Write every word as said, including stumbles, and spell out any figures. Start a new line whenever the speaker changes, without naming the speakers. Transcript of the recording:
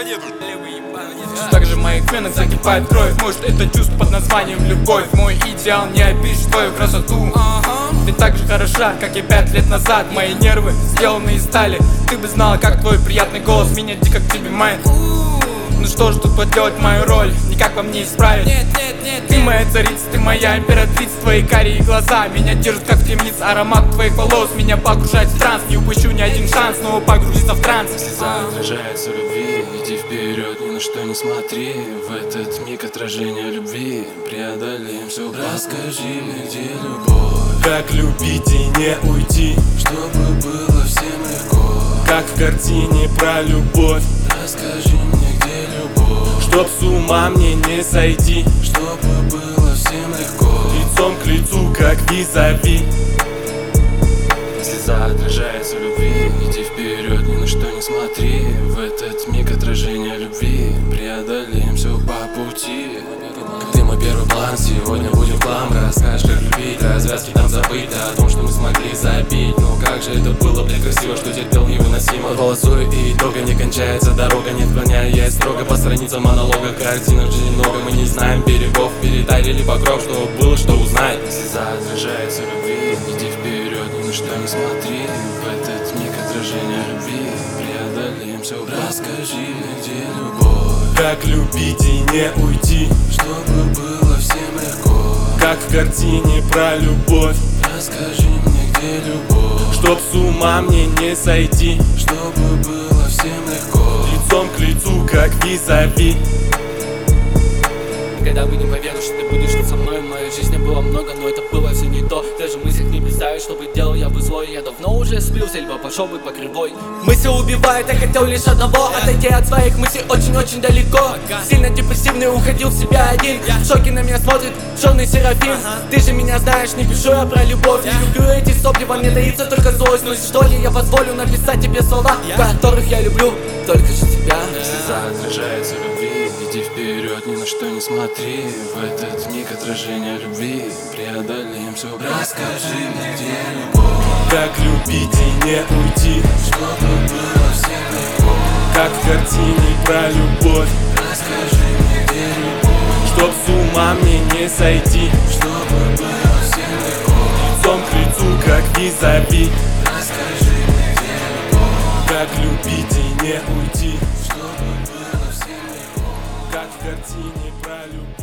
нету.
Также в моих венах закипает кровь. Может, это чувство под названием любовь. Мой идеал не опишет твою красоту. Ты так же хороша, как и пять лет назад. Мои нервы сделаны из стали. Ты бы знала, как твой приятный голос меня дико к тебе манит. Ну что ж тут поделать мою роль, никак вам не исправить. Нет, нет, нет, ты моя царица, ты моя императрица. Твои карие глаза меня держат как в темнице. Аромат твоих волос меня погружает в транс. Не упущу ни один шанс снова погрузиться в транс.
Слеза отражается любви, иди вперед, ни на что не смотри. В этот миг отражения любви преодолеем все. Расскажи мне, где любовь,
как любить и не уйти,
чтобы было всем легко,
как в картине про любовь.
Расскажи мне, где любовь,
чтоб с ума мне не сойти,
чтобы было всем легко,
лицом к лицу, как визави.
Слеза отражается любви, иди вперед, ни на что не смотри. В этот миг отражения любви преодолеем все по пути. Ты мой первый план, сегодня будет план. Расскажешь, как любить, развязки там забыть, о том, что мы смогли забить. Но как же это было, блядь, красиво, что терпел невыносимо. Полосой и итога не кончается дорога, не отклоняясь строго по страницам монолога. Картинок жизни много, мы не знаем берегов, перетарили покров, что было, что узнать. Слеза отражается любви, иди вперед, ни на что не смотри. В этот миг отражения любви преодолеем все. Расскажи мне, где любовь,
как любить и не уйти,
чтобы было всем легко,
как в картине про любовь.
Расскажи мне, где любовь,
чтоб с ума мне не сойти,
чтобы было всем легко,
лицом к лицу, как визави.
Когда вы не поверишь, что ты будешь тут со мной. В моей жизни было много, но это было все не то. Даже в мыслях не представить, что бы делал я бы злой. Я давно уже слился, либо пошел бы по кривой. Мысли убивают, я хотел лишь одного: отойти от своих мыслей очень-очень далеко. Сильно депрессивный, уходил в себя один. В шоке на меня смотрит черный серафим. Ты же меня знаешь, не пишу я про любовь. Не люблю эти сопли, во мне таится только злость. Но что ли, я позволю написать тебе слова, которых я люблю только же тебя.
Слеза отражается любви, иди вперед, ни на что не смотри. В этот миг отражения любви преодолеем все. Расскажи мне, где любовь,
как любить и не уйти,
чтобы было всем легко,
как в картине про любовь.
Расскажи мне, где любовь,
чтоб с ума мне не сойти,
чтобы было всем легко,
лицом к лицу, как визави.
Расскажи мне, где любовь,
как любить и не уйти,
чтобы было всем легко,
как в картине про любовь.